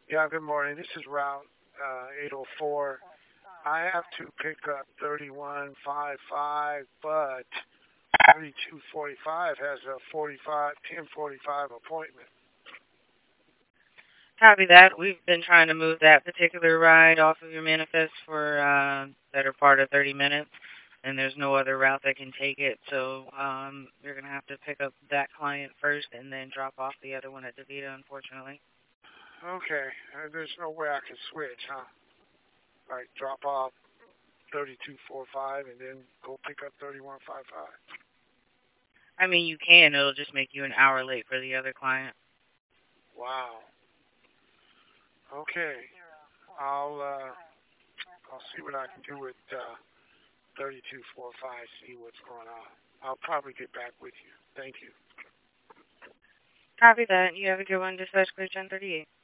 Yeah, good morning. This is Route 804. I have to pick up 3155, but 3245 has a 1045 appointment. Copy that. We've been trying to move that particular ride off of your manifest for better part of 30 minutes, and there's no other route that can take it. So you're going to have to pick up that client first and then drop off the other one at DeVita, unfortunately. Okay, there's no way I can switch, huh? Like drop off 3245 and then go pick up 3155. I mean, you can. It'll just make you an hour late for the other client. Wow. Okay, I'll uh, I'll see what I can do with 3245. See what's going on. I'll probably get back with you. Thank you. Copy that. You have a good one. Dispatch clear 1038.